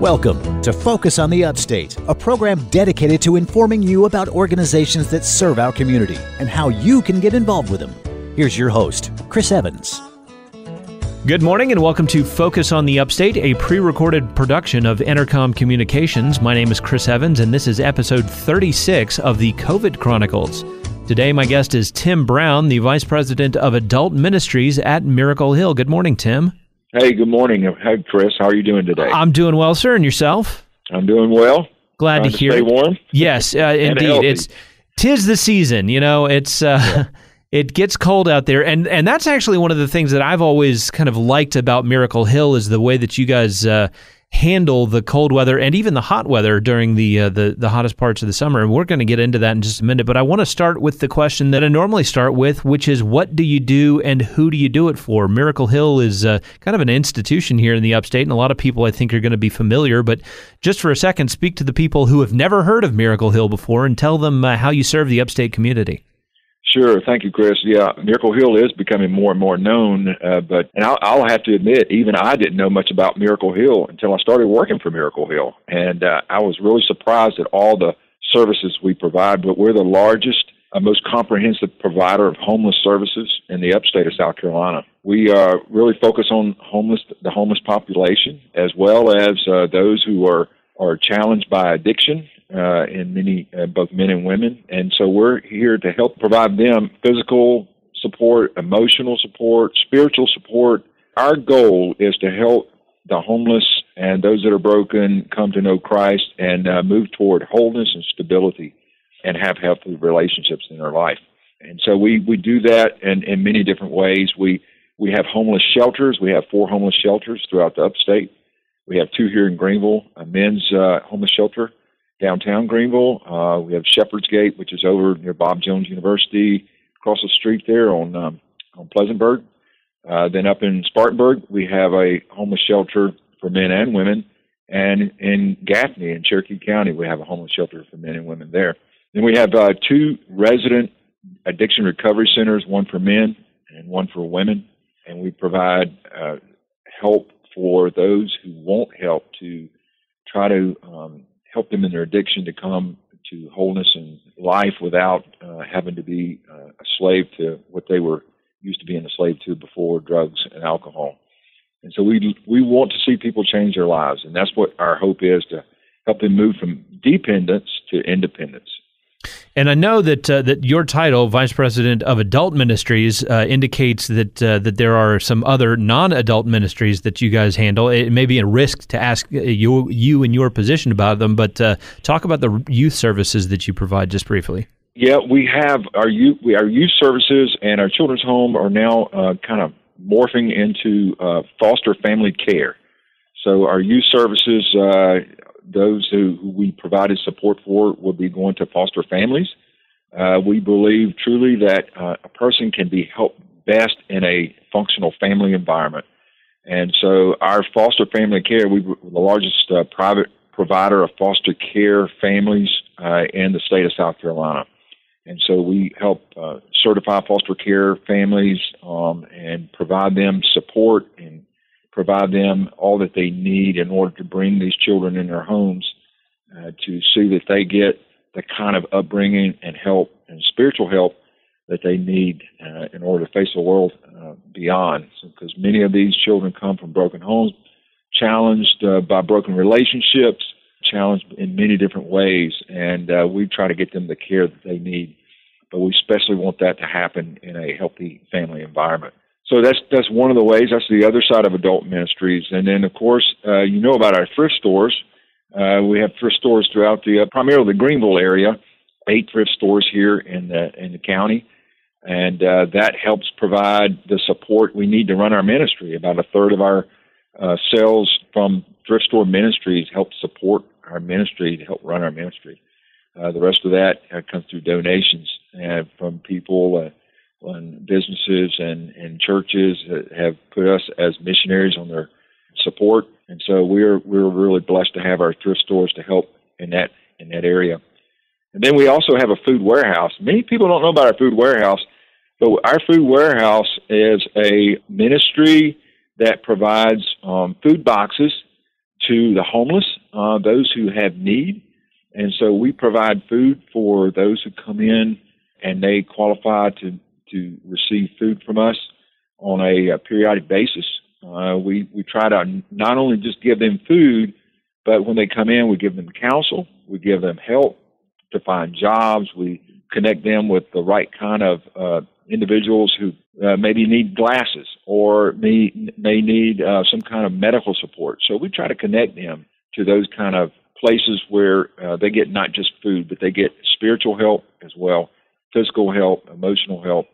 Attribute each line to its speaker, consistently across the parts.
Speaker 1: Welcome to Focus on the Upstate, a program dedicated to informing you about organizations that serve our community and how you can get involved with them. Here's your host, Chris Evans.
Speaker 2: Good morning and welcome to Focus on the Upstate, a pre-recorded production of Entercom Communications. My name is Chris Evans and this is episode 36 of the COVID Chronicles. Today my guest is Tim Brown, the Vice President of Adult Ministries at Miracle Hill. Good morning, Tim.
Speaker 3: Hey, good morning. Hi, Chris. How are you doing today?
Speaker 2: I'm doing well, sir. And yourself?
Speaker 3: I'm doing well.
Speaker 2: Glad to hear.
Speaker 3: Stay warm.
Speaker 2: Yes, indeed. Tis the season. You know, it gets cold out there, and that's actually one of the things that I've always kind of liked about Miracle Hill is the way that you guys handle the cold weather and even the hot weather during the hottest parts of the summer. And we're going to get into that in just a minute. But I want to start with the question that I normally start with, which is what do you do and who do you do it for? Miracle Hill is kind of an institution here in the Upstate, and a lot of people I think are going to be familiar. But just for a second, speak to the people who have never heard of Miracle Hill before and tell them how you serve the Upstate community.
Speaker 3: Sure. Thank you, Chris. Yeah, Miracle Hill is becoming more and more known, but I'll have to admit, even I didn't know much about Miracle Hill until I started working for Miracle Hill, and I was really surprised at all the services we provide, but we're the largest, most comprehensive provider of homeless services in the upstate of South Carolina. We really focus on the homeless population, as well as those who are challenged by addiction, in many, both men and women. And so we're here to help provide them physical support, emotional support, spiritual support. Our goal is to help the homeless and those that are broken come to know Christ and move toward wholeness and stability and have healthy relationships in their life. And so we do that in many different ways. We have homeless shelters. We have 4 homeless shelters throughout the upstate. We have 2 here in Greenville, a men's homeless shelter downtown Greenville. We have Shepherd's Gate, which is over near Bob Jones University, across the street there on Pleasantburg. Then up in Spartanburg, we have a homeless shelter for men and women. And in Gaffney in Cherokee County, we have a homeless shelter for men and women there. Then we have 2 resident addiction recovery centers, one for men and one for women. And we provide help for those who want help to try to help them in their addiction to come to wholeness and life without having to be a slave to what they were used to being a slave to before, drugs and alcohol. And so we want to see people change their lives, and that's what our hope is, to help them move from dependence to independence.
Speaker 2: And I know that your title, Vice President of Adult Ministries, indicates that there are some other non-adult ministries that you guys handle. It may be a risk to ask you in your position about them, but talk about the youth services that you provide just briefly.
Speaker 3: Yeah, we have our youth services, and our children's home are now kind of morphing into foster family care. So our youth services, those who we provided support for will be going to foster families. We believe truly that a person can be helped best in a functional family environment. And so our foster family care, we're the largest private provider of foster care families in the state of South Carolina. And so we help certify foster care families and provide them support and provide them all that they need in order to bring these children in their homes to see that they get the kind of upbringing and help and spiritual help that they need in order to face the world beyond. Because many of these children come from broken homes, challenged by broken relationships, challenged in many different ways, and we try to get them the care that they need. But we especially want that to happen in a healthy family environment. So that's one of the ways. That's the other side of adult ministries. And then, of course, you know about our thrift stores. We have thrift stores throughout primarily the Greenville area, 8 thrift stores here in the county. And that helps provide the support we need to run our ministry. About a third of our sales from thrift store ministries help support our ministry, to help run our ministry. The rest of that comes through donations from people and businesses and churches that have put us as missionaries on their support. And so we're really blessed to have our thrift stores to help in that area. And then we also have a food warehouse. Many people don't know about our food warehouse, but our food warehouse is a ministry that provides food boxes to the homeless, those who have need. And so we provide food for those who come in and they qualify to receive food from us on a periodic basis. We try to not only just give them food, but when they come in, we give them counsel, we give them help to find jobs, we connect them with the right kind of individuals who maybe need glasses or may need some kind of medical support. So we try to connect them to those kind of places where they get not just food, but they get spiritual help as well, physical help, emotional help.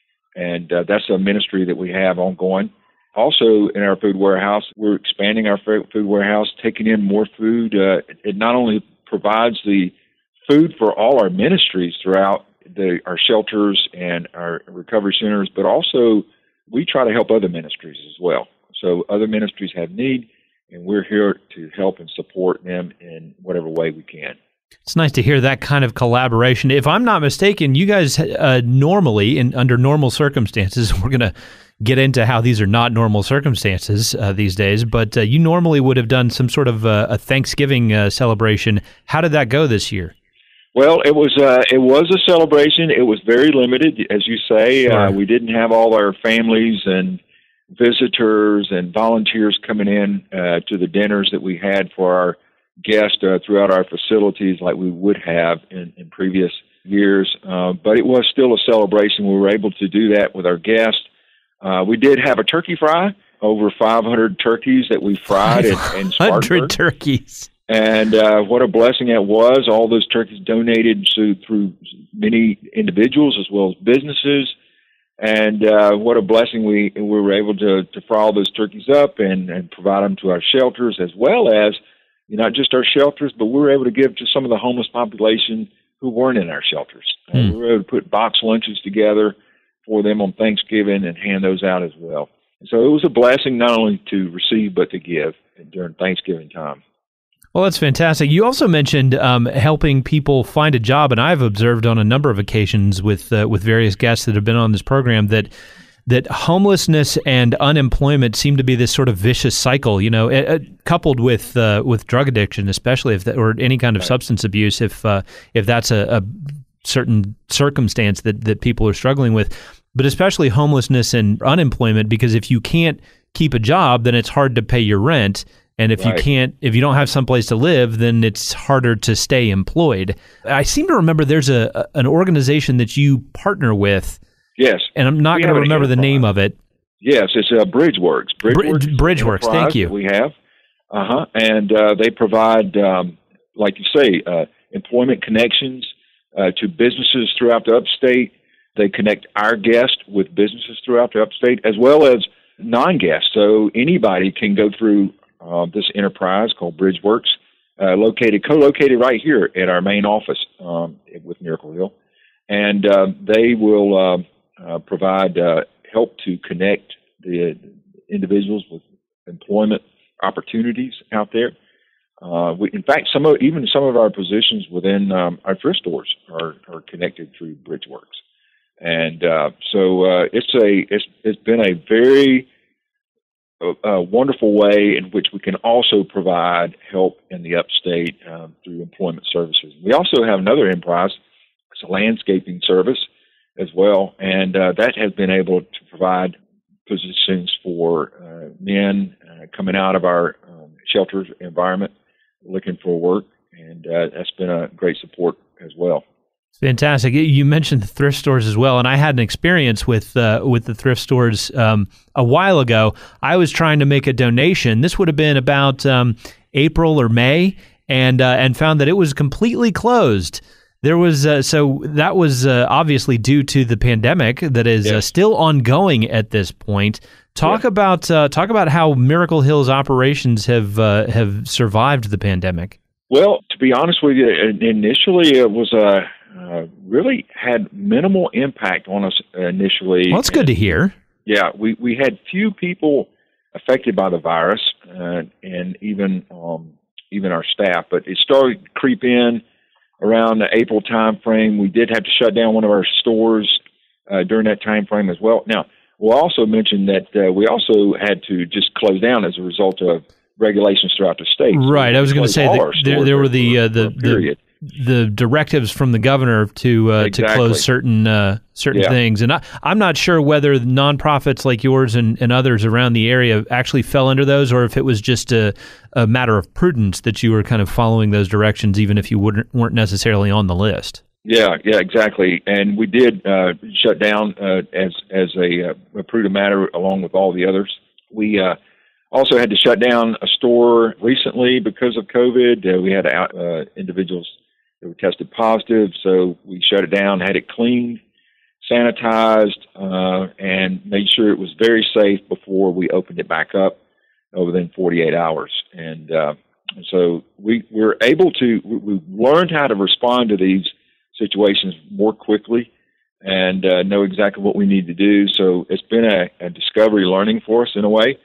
Speaker 3: And that's a ministry that we have ongoing. Also, in our food warehouse, we're expanding our food warehouse, taking in more food. It not only provides the food for all our ministries throughout our shelters and our recovery centers, but also we try to help other ministries as well. So other ministries have need, and we're here to help and support them in whatever way we can.
Speaker 2: It's nice to hear that kind of collaboration. If I'm not mistaken, you guys normally, under normal circumstances, we're going to get into how these are not normal circumstances these days, but you normally would have done some sort of a Thanksgiving celebration. How did that go this year?
Speaker 3: Well, it was a celebration. It was very limited, as you say.
Speaker 2: Sure.
Speaker 3: We didn't have all our families and visitors and volunteers coming in to the dinners that we had for our guests throughout our facilities like we would have in previous years. But it was still a celebration. We were able to do that with our guests. We did have a turkey fry, over 500 turkeys that we fried in Spartanburg.
Speaker 2: 100 turkeys.
Speaker 3: And what a blessing that was. All those turkeys donated through many individuals as well as businesses. And what a blessing we were able to fry all those turkeys up and provide them to our shelters, as well as not just our shelters, but we were able to give to some of the homeless population who weren't in our shelters. We were able to put box lunches together for them on Thanksgiving and hand those out as well. And so it was a blessing not only to receive but to give during Thanksgiving time.
Speaker 2: Well, that's fantastic. You also mentioned helping people find a job, and I've observed on a number of occasions with various guests that have been on this program that homelessness and unemployment seem to be this sort of vicious cycle. Coupled with drug addiction, especially or any kind of substance abuse, if that's a certain circumstance that people are struggling with, but especially homelessness and unemployment, because if you can't keep a job, then it's hard to pay your rent. And if you don't have someplace to live, then it's harder to stay employed. I seem to remember there's an organization that you partner with.
Speaker 3: Yes.
Speaker 2: And I'm not going to remember the name of it.
Speaker 3: Yes, it's Bridgeworks.
Speaker 2: Bridgeworks, thank you.
Speaker 3: We have. And they provide, like you say, employment connections to businesses throughout the upstate. They connect our guests with businesses throughout the upstate, as well as non-guests. So anybody can go through this enterprise called Bridgeworks, co-located right here at our main office with Miracle Hill. And they will provide help to connect the individuals with employment opportunities out there. In fact, some of our positions within our thrift stores are connected through Bridgeworks. And so it's been a very wonderful way in which we can also provide help in the upstate through employment services. We also have another enterprise. It's a landscaping service as well, and that has been able to provide positions for men coming out of our shelter environment looking for work, and that's been a great support as well.
Speaker 2: Fantastic. You mentioned the thrift stores as well, and I had an experience with the thrift stores a while ago. I was trying to make a donation. This would have been about April or May, and found that it was completely closed. There was so that was obviously due to the pandemic that is still ongoing at this point. Talk about how Miracle Hill's operations have survived the pandemic.
Speaker 3: Well, to be honest with you, initially it was really had minimal impact on us initially.
Speaker 2: Well, that's good to hear.
Speaker 3: Yeah, we had few people affected by the virus, and even our staff, but it started to creep in around the April time frame. We did have to shut down one of our stores during that time frame as well. Now, we'll also mention that we also had to just close down as a result of regulations throughout the state.
Speaker 2: Right.
Speaker 3: So
Speaker 2: I was going to say there were
Speaker 3: the
Speaker 2: the directives from the governor to close certain things, and I'm not sure whether nonprofits like yours and others around the area actually fell under those, or if it was just a matter of prudence that you were kind of following those directions, even if you weren't necessarily on the list.
Speaker 3: Yeah, exactly. And we did shut down as a prudent matter along with all the others. We also had to shut down a store recently because of COVID. We had individuals that were tested positive, so we shut it down, had it cleaned, sanitized, and made sure it was very safe before we opened it back up within 48 hours. And so we learned how to respond to these situations more quickly and know exactly what we need to do. So it's been a discovery learning for us in a way,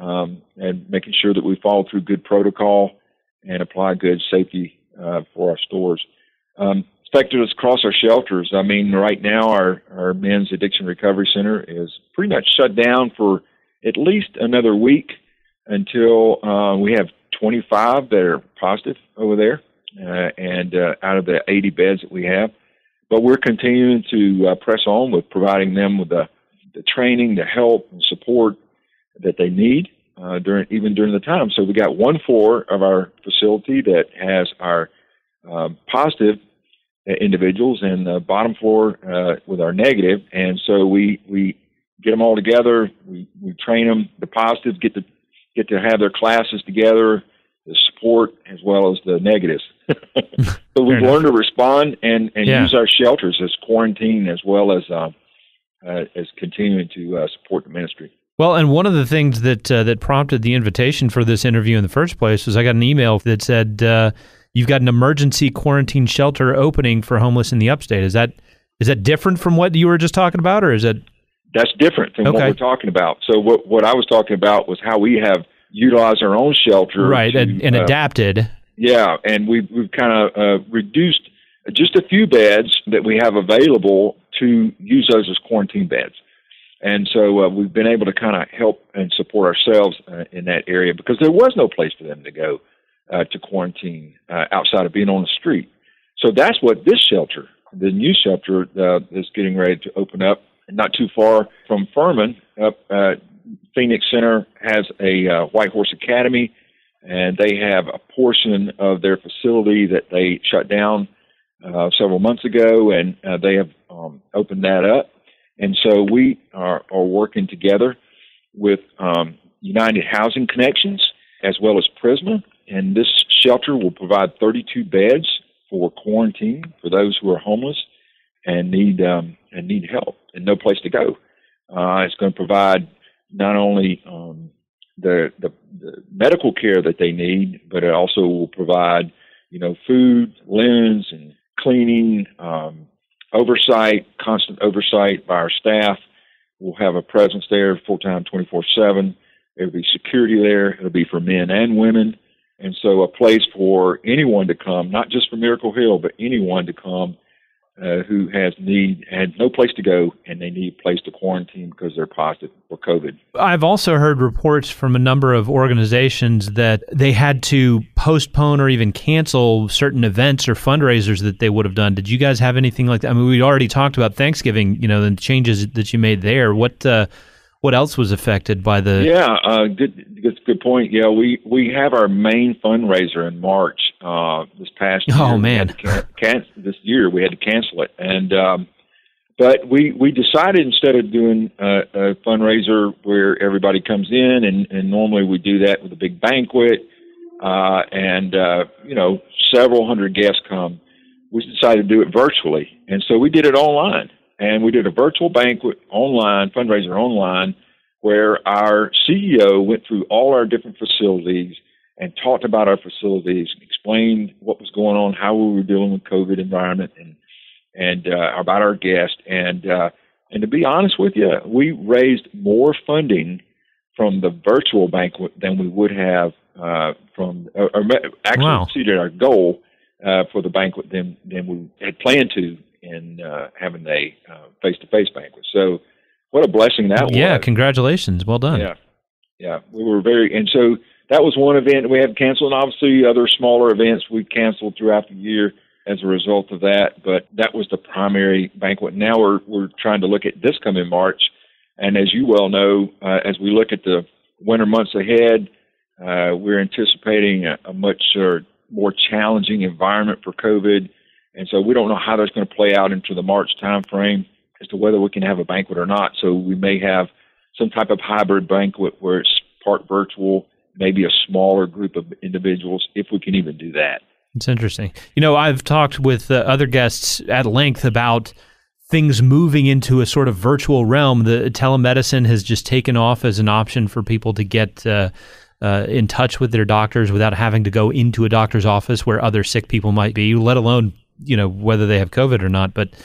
Speaker 3: and making sure that we follow through good protocol and apply good safety for our stores. Affected us across our shelters. I mean, right now our men's addiction recovery center is pretty much shut down for at least another week until we have 25 that are positive over there, and out of the 80 beds that we have. But we're continuing to press on with providing them with the training, the help, and support that they need during the time. So we got one floor of our facility that has our positive individuals, and the bottom floor with our negative. And so we get them all together. We train them. The positives get to have their classes together, the support as well as the negatives. So we've learned to respond and use our shelters as quarantine as well as continuing to support the ministry.
Speaker 2: Well, and one of the things that prompted the invitation for this interview in the first place was I got an email that said you've got an emergency quarantine shelter opening for homeless in the upstate. Is that different from what you were just talking about, or is that? That's
Speaker 3: different from what we're talking about. So what I was talking about was how we have utilized our own shelter,
Speaker 2: right, and adapted.
Speaker 3: Yeah, and we've kind of reduced just a few beds that we have available to use those as quarantine beds. And so we've been able to kind of help and support ourselves in that area because there was no place for them to go to quarantine outside of being on the street. So that's what this shelter, the new shelter is getting ready to open up, not too far from Furman. Phoenix Center has a White Horse Academy, and they have a portion of their facility that they shut down several months ago, and they have opened that up. And so we are working together with United Housing Connections as well as Prisma, and this shelter will provide 32 beds for quarantine for those who are homeless and need help and no place to go. It's going to provide not only the medical care that they need, but it also will provide food, linens, and cleaning. Constant oversight by our staff. We'll have a presence there full-time, 24/7. There'll be security there. It'll be for men and women. And so a place for anyone to come, not just for Miracle Hill, but anyone to come who had no place to go, and they need a place to quarantine because they're positive for COVID.
Speaker 2: I've also heard reports from a number of organizations that they had to postpone or even cancel certain events or fundraisers that they would have done. Did you guys have anything like that? I mean, we already talked about Thanksgiving, the changes that you made there. What else was affected by the?
Speaker 3: Yeah, good point. Yeah, we have our main fundraiser in March this past year.
Speaker 2: Oh man,
Speaker 3: this year we had to cancel it, and but we decided instead of doing a fundraiser where everybody comes in, and normally we do that with a big banquet, and several hundred guests come. We decided to do it virtually, and so we did it online. And we did a virtual banquet fundraiser online, where our CEO went through all our different facilities and talked about our facilities, explained what was going on, how we were dealing with COVID environment, and about our guests. And to be honest with you, we raised more funding from the virtual banquet than we would have exceeded our goal for the banquet than we had planned to in having a face-to-face banquet. So what a blessing that was.
Speaker 2: Yeah, congratulations. Well done.
Speaker 3: Yeah. We were and so that was one event we had canceled, and obviously other smaller events we canceled throughout the year as a result of that. But that was the primary banquet. Now we're trying to look at this coming March, and as you well know, as we look at the winter months ahead, we're anticipating a much more challenging environment for COVID, and so we don't know how that's going to play out into the March timeframe as to whether we can have a banquet or not. So we may have some type of hybrid banquet where it's part virtual, maybe a smaller group of individuals, if we can even do that.
Speaker 2: It's interesting. You know, I've talked with other guests at length about things moving into a sort of virtual realm. The telemedicine has just taken off as an option for people to get in touch with their doctors without having to go into a doctor's office where other sick people might be, let alone, you know, whether they have COVID or not. But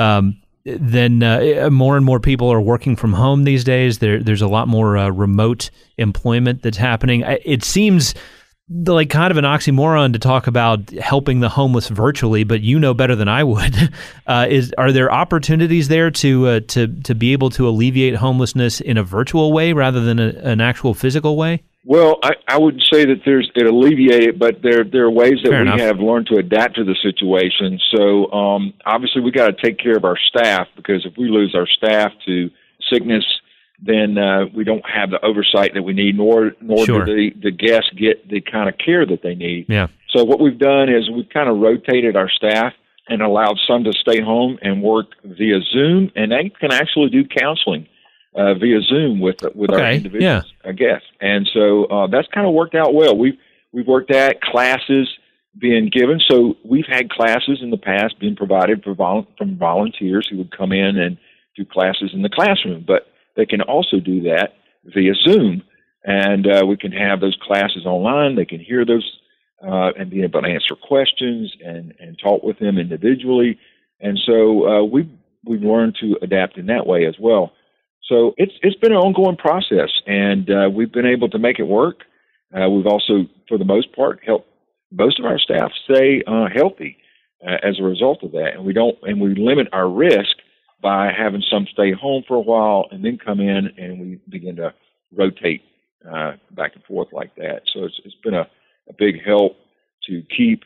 Speaker 2: then more and more people are working from home these days. There's a lot more remote employment that's happening. It seems like kind of an oxymoron to talk about helping the homeless virtually, but you know better than I would. Are there opportunities there to be able to alleviate homelessness in a virtual way rather than an actual physical way?
Speaker 3: Well, I wouldn't say that it alleviated, but there are ways that
Speaker 2: Fair enough.
Speaker 3: have learned to adapt to the situation. So obviously we got to take care of our staff, because if we lose our staff to sickness, then we don't have the oversight that we need, nor
Speaker 2: Sure.
Speaker 3: do the guests get the kind of care that they need.
Speaker 2: Yeah.
Speaker 3: So what we've done is we've kind of rotated our staff and allowed some to stay home and work via Zoom, and they can actually do counseling via Zoom with our individuals, I guess. And so that's kind of worked out well. We've worked at classes being given. So we've had classes in the past being provided from volunteers who would come in and do classes in the classroom, but they can also do that via Zoom, and we can have those classes online. They can hear those and be able to answer questions and talk with them individually. And so we've learned to adapt in that way as well. So it's been an ongoing process, and we've been able to make it work. We've also, for the most part, helped most of our staff stay healthy as a result of that, and we limit our risk by having some stay home for a while and then come in, and we begin to rotate back and forth like that. So it's been a big help to keep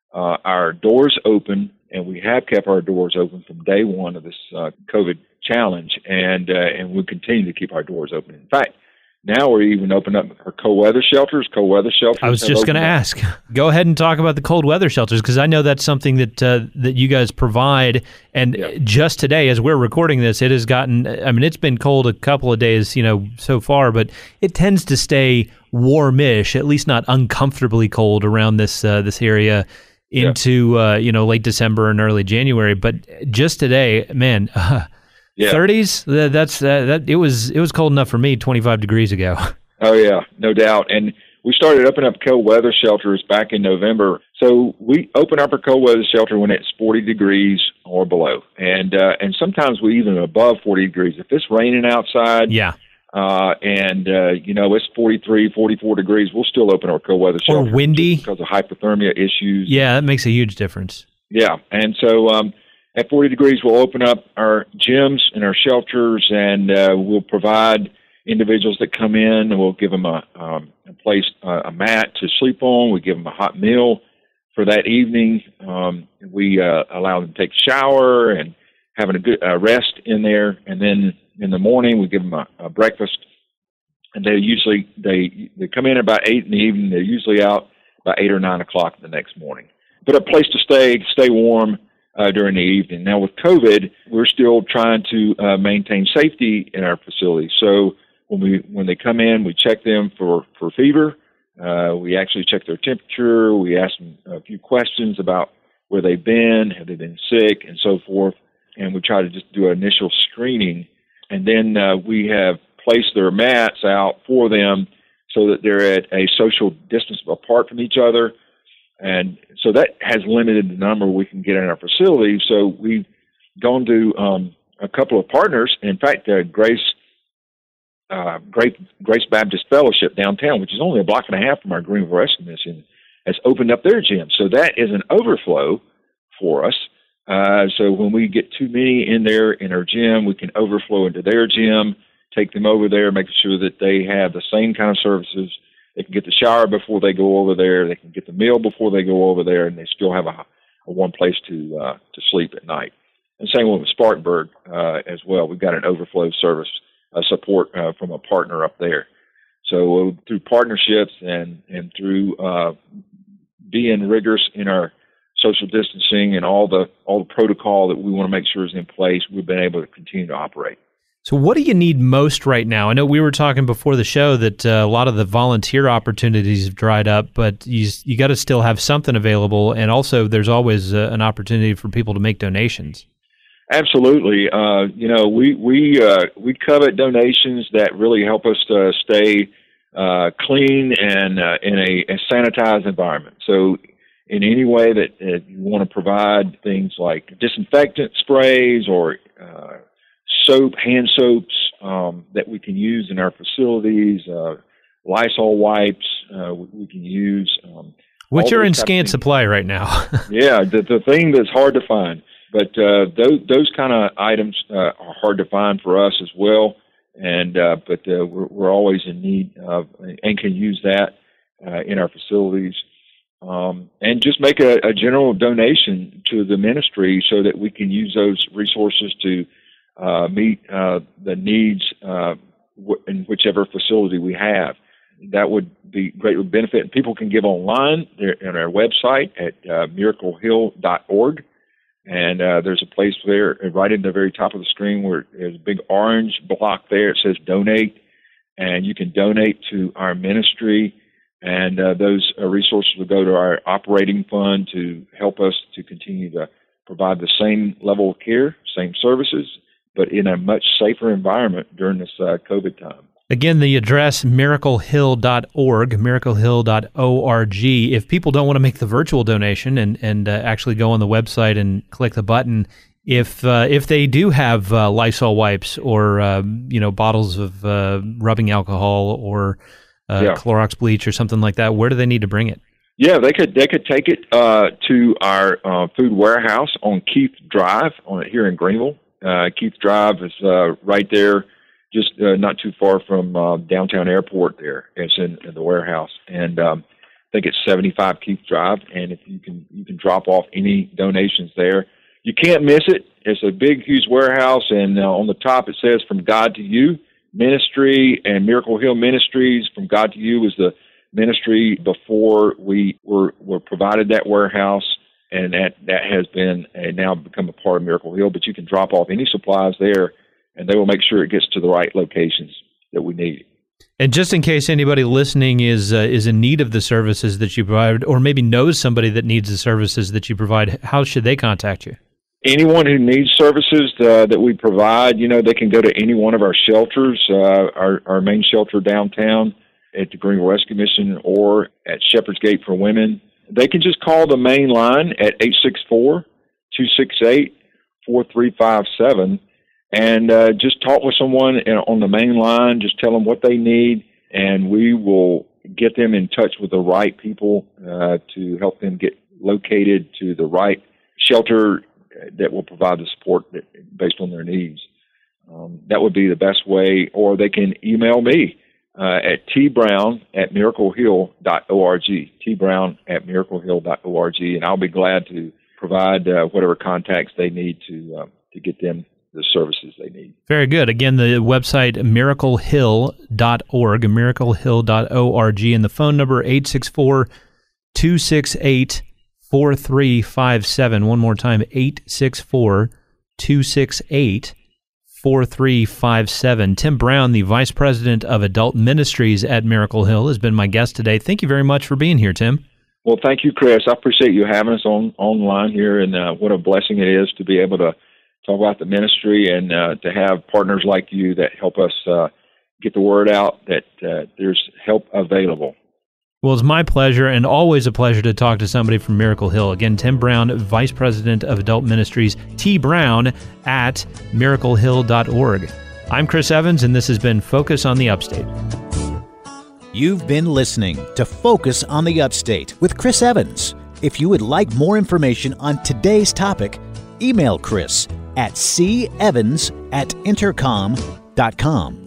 Speaker 3: our doors open, and we have kept our doors open from day one of this COVID challenge, and we'll continue to keep our doors open. In fact, now we're even opening up our cold weather shelters.
Speaker 2: I was just going to ask. Go ahead and talk about the cold weather shelters, because I know that's something that you guys provide. And just today, as we're recording this, it has gotten. I mean, it's been cold a couple of days, so far, but it tends to stay warmish, at least not uncomfortably cold around this area into late December and early January. But just today, man. 30s. It was cold enough for me 25 degrees ago.
Speaker 3: Oh yeah, no doubt. And we started opening up cold weather shelters back in November. So we open up our cold weather shelter when it's 40 degrees or below, and sometimes we even above 40 degrees. If it's raining outside, it's 43, 44 degrees, we'll still open our cold weather shelter.
Speaker 2: Or windy
Speaker 3: because of hypothermia issues.
Speaker 2: Yeah, that makes a huge difference.
Speaker 3: Yeah, and so. At 40 degrees, we'll open up our gyms and our shelters, and we'll provide individuals that come in, and we'll give them a mat to sleep on. We give them a hot meal for that evening. We allow them to take a shower and having a good rest in there. And then in the morning, we give them a breakfast. And they come in about 8 in the evening. They're usually out by 8 or 9 o'clock the next morning. But a place to stay warm during the evening. Now with COVID, we're still trying to maintain safety in our facility. So when they come in, we check them for fever. We actually check their temperature. We ask them a few questions about where they've been, have they been sick, and so forth. And we try to just do an initial screening. And then we have placed their mats out for them so that they're at a social distance apart from each other. And so that has limited the number we can get in our facility. So we've gone to a couple of partners. In fact, Grace Baptist Fellowship downtown, which is only a block and a half from our Greenville Rescue Mission, has opened up their gym. So that is an overflow for us. So when we get too many in there in our gym, we can overflow into their gym, take them over there, make sure that they have the same kind of services They can get the shower before they go over there. They can get the meal before they go over there, and they still have a one place to sleep at night. And same with Spartanburg as well. We've got an overflow service support from a partner up there. So through partnerships and through being rigorous in our social distancing and all the protocol that we want to make sure is in place, we've been able to continue to operate.
Speaker 2: So what do you need most right now? I know we were talking before the show that a lot of the volunteer opportunities have dried up, but you got to still have something available, and also there's always an opportunity for people to make donations.
Speaker 3: Absolutely. We covet donations that really help us to stay clean and in a sanitized environment. So in any way that you want to provide things like disinfectant sprays or hand soaps that we can use in our facilities, Lysol wipes we can use.
Speaker 2: Which are in scant supply right now.
Speaker 3: Yeah, the thing that's hard to find. But those kind of items are hard to find for us as well. And but we're always in need of and can use that in our facilities. And just make a general donation to the ministry so that we can use those resources to meet the needs in whichever facility we have. That would be greatly benefit. And people can give online on our website at miraclehill.org. And there's a place there right at the very top of the screen where there's a big orange block there. It says donate, and you can donate to our ministry. And those resources will go to our operating fund to help us to continue to provide the same level of care, same services, but in a much safer environment during this COVID time.
Speaker 2: Again, the address, miraclehill.org, miraclehill.org. If people don't want to make the virtual donation and actually go on the website and click the button, if they do have Lysol wipes or bottles of rubbing alcohol or Clorox bleach or something like that, where do they need to bring it?
Speaker 3: Yeah, they could take it to our food warehouse on Keith Drive here in Greenville. Keith Drive is right there, just not too far from downtown airport there. It's in the warehouse. And I think it's 75 Keith Drive. And if you can drop off any donations there. You can't miss it. It's a big, huge warehouse. And on the top it says From God to You Ministry, and Miracle Hill Ministries. From God to You was the ministry before we were provided that warehouse. And that has been now become a part of Miracle Hill. But you can drop off any supplies there, and they will make sure it gets to the right locations that we need.
Speaker 2: And just in case anybody listening is in need of the services that you provide, or maybe knows somebody that needs the services that you provide, how should they contact you?
Speaker 3: Anyone who needs services that we provide, they can go to any one of our shelters, our main shelter downtown at the Greenville Rescue Mission or at Shepherd's Gate for Women. They can just call the main line at 864-268-4357 and just talk with someone on the main line. Just tell them what they need, and we will get them in touch with the right people to help them get located to the right shelter that will provide the support based on their needs. That would be the best way, or they can email me at tbrown@miraclehill.org, tbrown@miraclehill.org, and I'll be glad to provide whatever contacts they need to get them the services they need.
Speaker 2: Very good. Again, the website, miraclehill.org, miraclehill.org, and the phone number, 864-268-4357. One more time, 864-268-4357. Tim Brown, the Vice President of Adult Ministries at Miracle Hill, has been my guest today. Thank you very much for being here, Tim.
Speaker 3: Well, thank you, Chris. I appreciate you having us online here, and what a blessing it is to be able to talk about the ministry and to have partners like you that help us get the word out that there's help available.
Speaker 2: Well, it's my pleasure, and always a pleasure to talk to somebody from Miracle Hill. Again, Tim Brown, Vice President of Adult Ministries, tbrown@miraclehill.org. I'm Chris Evans, and this has been Focus on the Upstate.
Speaker 1: You've been listening to Focus on the Upstate with Chris Evans. If you would like more information on today's topic, email Chris at cevans@intercom.com.